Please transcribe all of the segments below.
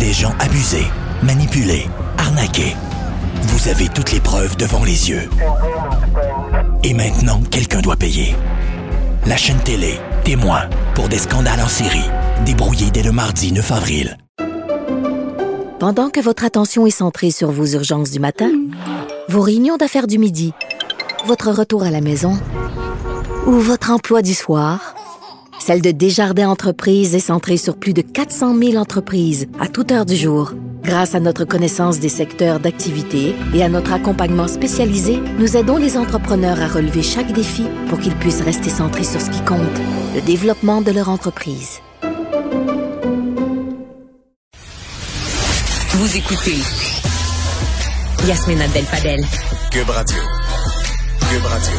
des gens abusés, manipulés, arnaqués. Vous avez toutes les preuves devant les yeux. Et maintenant, quelqu'un doit payer. La chaîne télé, témoin, pour des scandales en série, débrouillés dès le mardi 9 avril. Pendant que votre attention est centrée sur vos urgences du matin, vos réunions d'affaires du midi, votre retour à la maison ou votre emploi du soir, celle de Desjardins Entreprises est centrée sur plus de 400 000 entreprises à toute heure du jour. Grâce à notre connaissance des secteurs d'activité et à notre accompagnement spécialisé, nous aidons les entrepreneurs à relever chaque défi pour qu'ils puissent rester centrés sur ce qui compte, le développement de leur entreprise. Vous écoutez Yasmine Abdel-Fadel. Cube Radio. Cube Radio.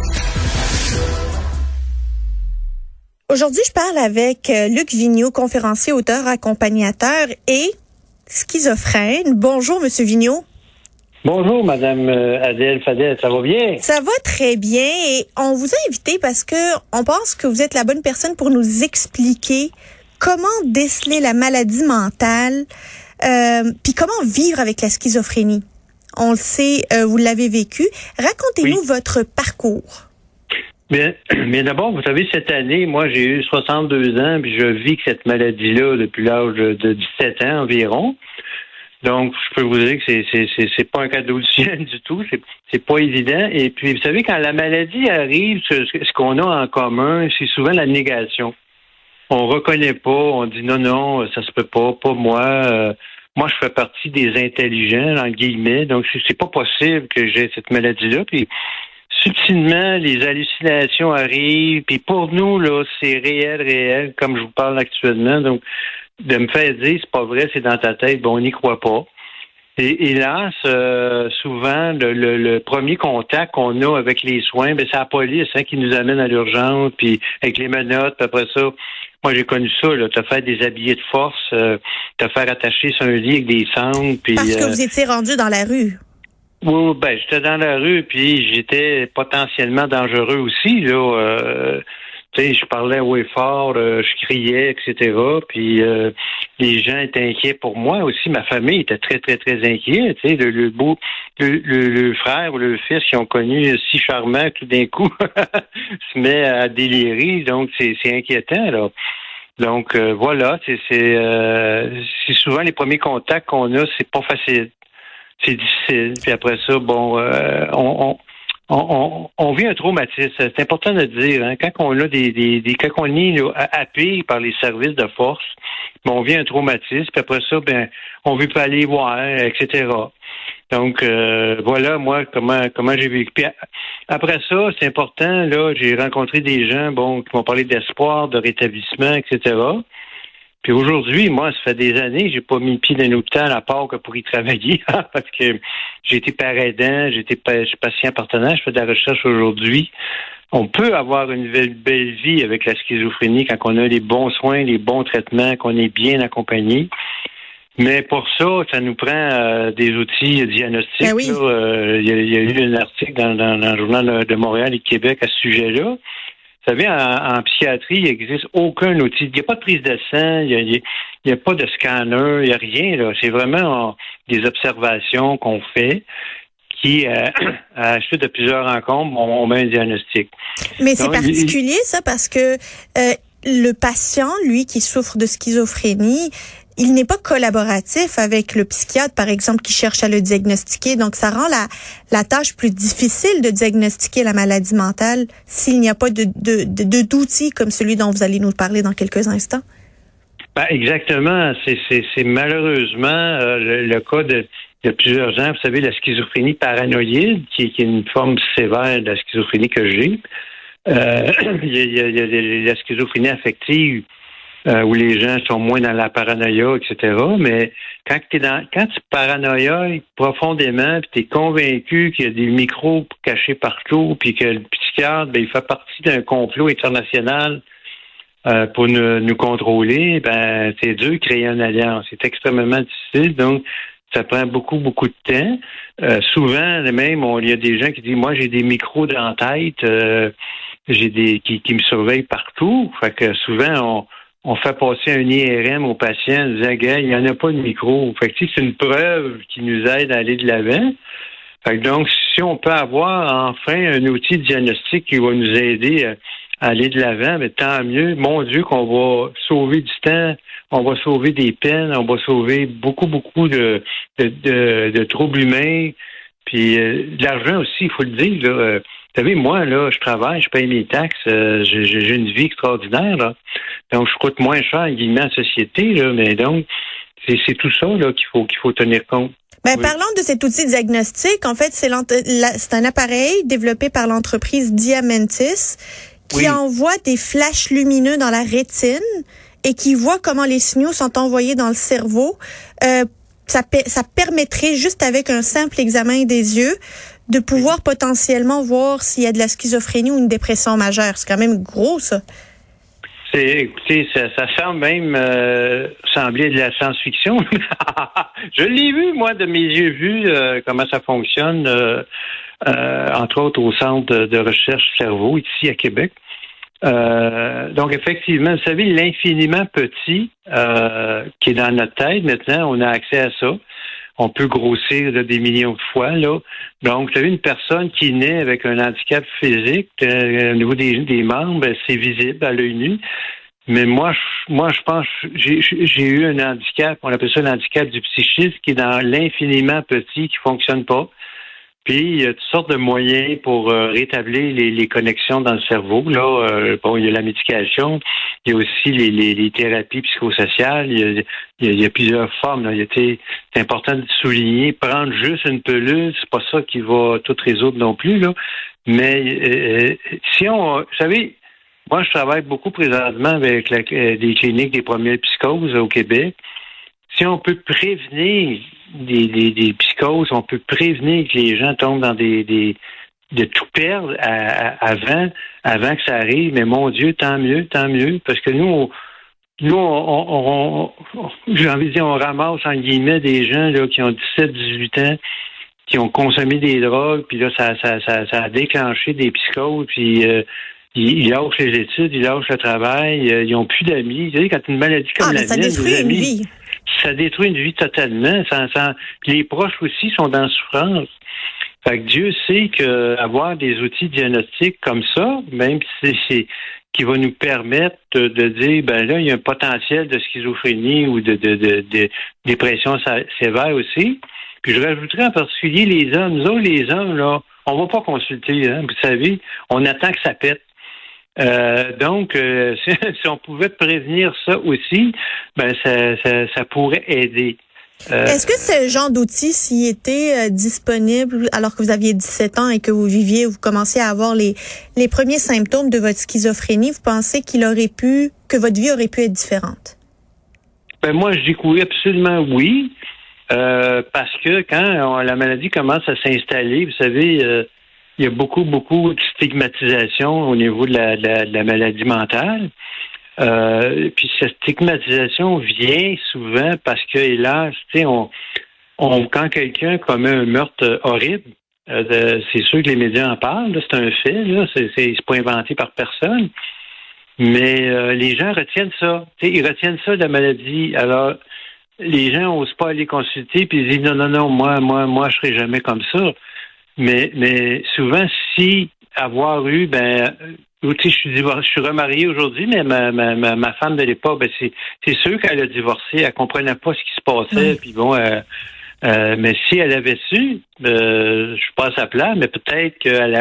Aujourd'hui, je parle avec Luc Vigneault, conférencier, auteur, accompagnateur et schizophrène. Bonjour, Monsieur Vigneault. Bonjour, Madame Abdel-Fadel, ça va bien? Ça va très bien et on vous a invité parce que on pense que vous êtes la bonne personne pour nous expliquer comment déceler la maladie mentale, puis comment vivre avec la schizophrénie. On le sait, vous l'avez vécu. Racontez-nous votre parcours. Bien d'abord, vous savez, cette année, moi, j'ai eu 62 ans, puis je vis cette maladie-là depuis l'âge de 17 ans environ. Donc, je peux vous dire que c'est pas un cadeau du ciel du tout, c'est pas évident. Et puis, vous savez, quand la maladie arrive, ce qu'on a en commun, c'est souvent la négation. On reconnaît pas, on dit non, ça se peut pas moi. Moi, je fais partie des intelligents, en guillemets, donc c'est pas possible que j'ai cette maladie-là. Puis, subtilement, les hallucinations arrivent, puis pour nous, là, c'est réel, comme je vous parle actuellement. Donc, de me faire dire, c'est pas vrai, c'est dans ta tête, on n'y croit pas. Et hélas, souvent, le premier contact qu'on a avec les soins, c'est la police qui nous amène à l'urgence, puis avec les menottes, puis après ça, moi j'ai connu ça, là, te faire déshabiller de force, te faire attacher sur un lit avec des cendres, puis... Parce que vous étiez rendu dans la rue. Oui, j'étais dans la rue, puis j'étais potentiellement dangereux aussi, là. Tu sais, je parlais haut et fort, je criais, etc. Puis les gens étaient inquiets pour moi aussi. Ma famille était très, très, très inquiète. Tu sais, le frère ou le fils qu'ils ont connu si charmant, tout d'un coup, se met à délirer. Donc, c'est inquiétant, là. Donc, voilà, c'est souvent les premiers contacts qu'on a, c'est pas facile. C'est difficile. Puis après ça, bon, on vit un traumatisme. C'est important de le dire. Hein? Quand on a quand on est happé par les services de force, on vit un traumatisme. Puis après ça, on veut pas aller voir, etc. Donc voilà, moi, comment j'ai vécu. Puis après ça, c'est important. Là, j'ai rencontré des gens, qui m'ont parlé d'espoir, de rétablissement, etc. Puis aujourd'hui, moi, ça fait des années que j'ai pas mis le pied dans un hôpital à part que pour y travailler, parce que j'ai été père aidant, je suis patient partenaire, je fais de la recherche aujourd'hui. On peut avoir une belle vie avec la schizophrénie quand on a les bons soins, les bons traitements, qu'on est bien accompagné. Mais pour ça nous prend des outils diagnostiques. Ben oui. Il y a eu un article dans le journal de Montréal et de Québec à ce sujet-là. Vous savez, en psychiatrie, il n'existe aucun outil. Il n'y a pas de prise de sang, il n'y a pas de scanner, il n'y a rien, là. C'est vraiment des observations qu'on fait qui, à la suite de plusieurs rencontres, on met un diagnostic. Mais c'est particulier, ça, parce que le patient, lui, qui souffre de schizophrénie, il n'est pas collaboratif avec le psychiatre, par exemple, qui cherche à le diagnostiquer. Donc, ça rend la tâche plus difficile de diagnostiquer la maladie mentale s'il n'y a pas d'outils comme celui dont vous allez nous parler dans quelques instants. Exactement. C'est malheureusement le cas de plusieurs gens. Vous savez, la schizophrénie paranoïde, qui est une forme sévère de la schizophrénie que j'ai. Il y a la schizophrénie affective, où les gens sont moins dans la paranoïa, etc. Mais quand tu paranoïas profondément, puis tu es convaincu qu'il y a des micros cachés partout, puis que le psychiatre, il fait partie d'un complot international pour nous contrôler, c'est dur de créer une alliance. C'est extrêmement difficile, donc ça prend beaucoup, beaucoup de temps. Souvent, même, il y a des gens qui disent, moi, j'ai des micros dans la tête, qui me surveillent partout. Fait que souvent, on fait passer un IRM au patient en disant, gars, il n'y en a pas de micro. Fait que, c'est une preuve qui nous aide à aller de l'avant. Fait que donc, si on peut avoir enfin un outil de diagnostic qui va nous aider à aller de l'avant, mais tant mieux. Mon Dieu, qu'on va sauver du temps, on va sauver des peines, on va sauver beaucoup de troubles humains, puis de l'argent aussi, il faut le dire, là. Vous savez, moi, là, je travaille, je paye mes taxes, j'ai une vie extraordinaire, là. Donc, je coûte moins cher, en guillemets, à la société, là, mais donc, c'est tout ça, là, qu'il faut tenir compte. Ben, oui. Parlons de cet outil diagnostic. En fait, c'est un appareil développé par l'entreprise Diamentis qui envoie des flashs lumineux dans la rétine et qui voit comment les signaux sont envoyés dans le cerveau. Ça permettrait, juste avec un simple examen des yeux, de pouvoir potentiellement voir s'il y a de la schizophrénie ou une dépression majeure. C'est quand même gros, ça. Écoutez, ça semble même sembler de la science-fiction. Je l'ai vu, moi, de mes yeux vus, comment ça fonctionne, entre autres au Centre de recherche cerveau, ici à Québec. Donc, effectivement, vous savez, l'infiniment petit qui est dans notre tête, maintenant, on a accès à ça. On peut grossir là, des millions de fois, là. Donc, vous savez, une personne qui naît avec un handicap physique, au niveau des membres, ben, c'est visible à l'œil nu. Mais moi, je pense, j'ai eu un handicap, on appelle ça l'handicap du psychisme, qui est dans l'infiniment petit, qui fonctionne pas. Puis, il y a toutes sortes de moyens pour rétablir les connexions dans le cerveau. Là, il y a la médication, il y a aussi les thérapies psychosociales, il y a plusieurs formes. Là. C'est important de souligner, prendre juste une pilule, c'est pas ça qui va tout résoudre non plus. Là. Mais vous savez, moi, je travaille beaucoup présentement avec des cliniques des premières psychoses au Québec. Si on peut prévenir des psychoses, on peut prévenir que les gens tombent dans de tout perdre avant que ça arrive. Mais mon Dieu, tant mieux, parce que nous, j'ai envie de dire, on ramasse en guillemets des gens là qui ont 17, 18 ans, qui ont consommé des drogues, puis là ça a déclenché des psychoses, puis ils lâchent les études, ils lâchent le travail, ils n'ont plus d'amis. Vous savez, quand une maladie comme la mienne, détruit une vie. Ça détruit une vie totalement. Puis les proches aussi sont dans la souffrance. Fait que Dieu sait qu'avoir des outils diagnostiques comme ça, même si c'est qui va nous permettre de dire, ben là, il y a un potentiel de schizophrénie ou de dépression sévère aussi. Puis je rajouterais en particulier les hommes. Nous autres, les hommes, là, on va pas consulter, hein, vous savez, on attend que ça pète. Donc, si on pouvait prévenir ça aussi, ben ça pourrait aider. Est-ce que ce genre d'outil, s'il était disponible alors que vous aviez 17 ans et que vous vous commenciez à avoir les premiers symptômes de votre schizophrénie, vous pensez que votre vie aurait pu être différente? Ben moi, je dis oui, absolument oui, parce que quand la maladie commence à s'installer, vous savez, il y a beaucoup de stigmatisation au niveau de la maladie mentale. Puis cette stigmatisation vient souvent parce que, hélas, tu sais, quand quelqu'un commet un meurtre horrible, c'est sûr que les médias en parlent, là, c'est un fait, là, c'est pas inventé par personne. Mais les gens retiennent ça. Tu sais, ils retiennent ça de la maladie. Alors, les gens n'osent pas aller consulter, puis ils disent non, moi, je serai jamais comme ça. Mais souvent, si avoir eu, je suis remarié aujourd'hui, mais ma femme de l'époque, c'est sûr qu'elle a divorcé, elle comprenait pas ce qui se passait, puis bon, mais si elle avait su, je suis pas à sa place, mais peut-être qu'elle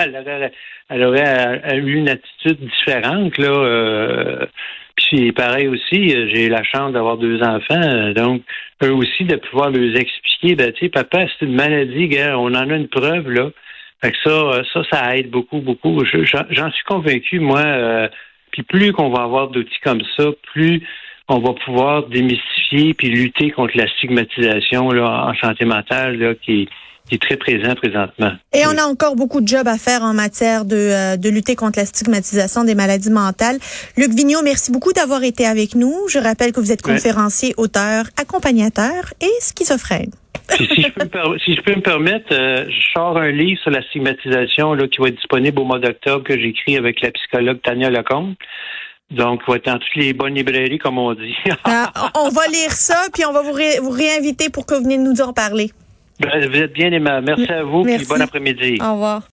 elle aurait eu une attitude différente, là. Puis pareil aussi, j'ai la chance d'avoir 2 enfants, donc eux aussi de pouvoir leur expliquer, tu sais, papa, c'est une maladie, gars, on en a une preuve, là. Fait que ça aide beaucoup. J'en suis convaincu, moi, puis plus qu'on va avoir d'outils comme ça, plus on va pouvoir démystifier puis lutter contre la stigmatisation là, en santé mentale là, qui est très présent présentement. Et on a encore beaucoup de job à faire en matière de lutter contre la stigmatisation des maladies mentales. Luc Vigneault, merci beaucoup d'avoir été avec nous. Je rappelle que vous êtes conférencier, auteur, accompagnateur et schizophrène. Si je peux me permettre, je sors un livre sur la stigmatisation là, qui va être disponible au mois d'octobre que j'écris avec la psychologue Tania Lecomte. Donc, il va être dans toutes les bonnes librairies, comme on dit. On va lire ça, puis on va vous réinviter pour que vous veniez nous en parler. Vous êtes bien aimable. Merci à vous, Merci. puis bon après-midi. Au revoir.